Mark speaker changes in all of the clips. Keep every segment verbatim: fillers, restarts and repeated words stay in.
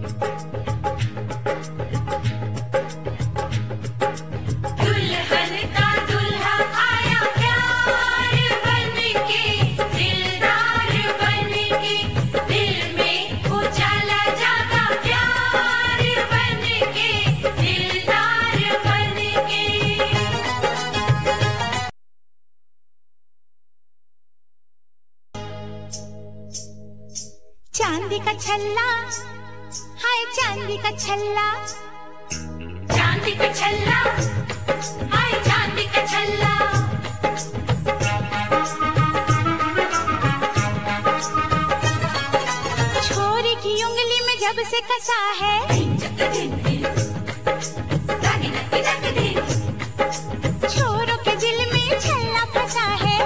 Speaker 1: चांदी का छल्ला, हाय चांदी का छल्ला,
Speaker 2: चांदी का छल्ला, हाय चांदी का छल्ला।
Speaker 1: छोरी की उंगली में जब से कसा है, छोरों के दिल में छल्ला फंसा है।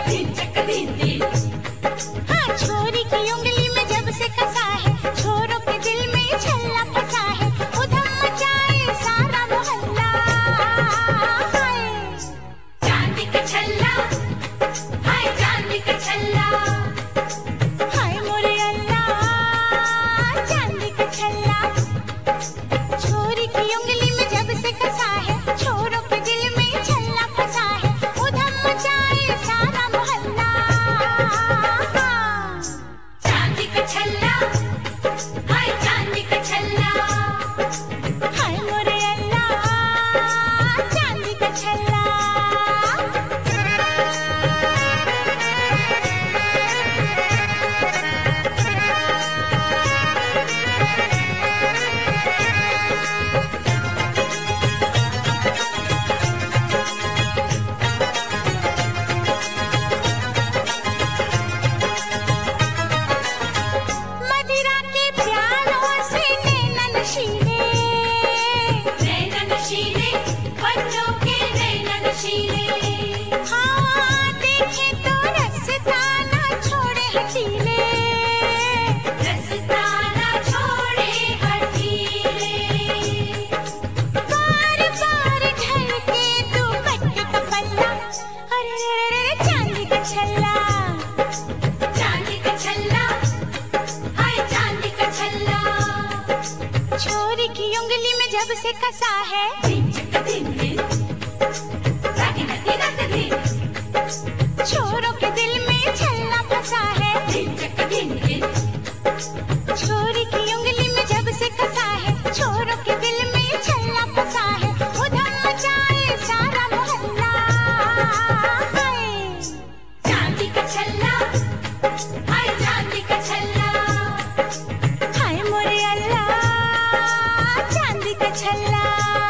Speaker 1: हाँ, छोरी की उंगली में जब से कसा है, छोरों के दिल में छल्ला फंसा है। उधम मचाए सारा मोहल्ला,
Speaker 2: चांदी का छल्ला, हाय चांदी का छल्ला,
Speaker 1: हाय मोरे अल्लाह चांदी का छल्ला। छोरी की उंगली में जब से कसा है, छोरों के दिल में छल्ला फंसा है। उधम मचाए सारा मोहल्ला,
Speaker 2: चांदी का छल्ला, हाय चांदी का छल्ला,
Speaker 1: हाय मोरे अल्लाह चांदी का छल्ला। मदिरा के प्यालों से नैना नशीले,
Speaker 2: नैना नशीले, बच्चों के नैना नशीले।
Speaker 1: हाँ देखे तो रसता ना छोड़े हटीले,
Speaker 2: रसता ना छोड़े हठीले,
Speaker 1: बार बार ढलके दुपट्टे का पल्ला। अरे रे रे रे चांदी का छल्ला,
Speaker 2: चांदी का छल्ला, हाय चांदी का छल्ला।
Speaker 1: छोरी की उंगली में जब से कसा है, छोरों के दिल में छल्ला फंसा है। छोरी की उंगली में जब से कसा है, छोरों के दिल में छल्ला फंसा है। उधम मचाए सारा मोहल्ला,
Speaker 2: चांदी का छल्ला, हाय चांदी का छल्ला,
Speaker 1: हाय मोरे अल्लाह चांदी का छल्ला।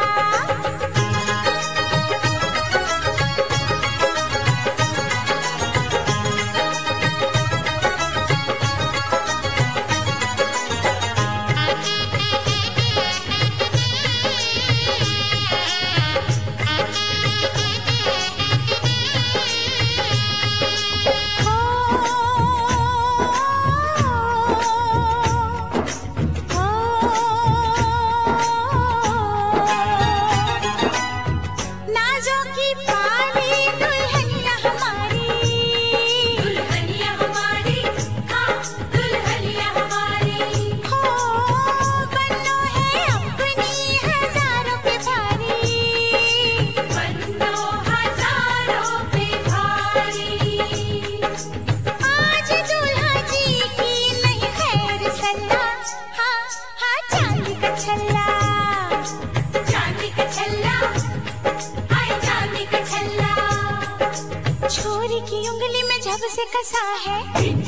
Speaker 1: नाज़ों की पाली दुल्हनिया हमारी,
Speaker 2: दुल्हनिया हमारी, हाँ दुल्हनिया हमारी।
Speaker 1: हो बनो है अपनी हजारों पे भारी,
Speaker 2: बन्नो हजारों पे भारी,
Speaker 1: आज दूल्हा जी की नहीं खैर सल्ला। हाँ हाँ चांदी का छल्ला,
Speaker 2: चांदी का छल्ला, हाय चांदी का छल्ला।
Speaker 1: छोरी की उंगली में जब से कसा है,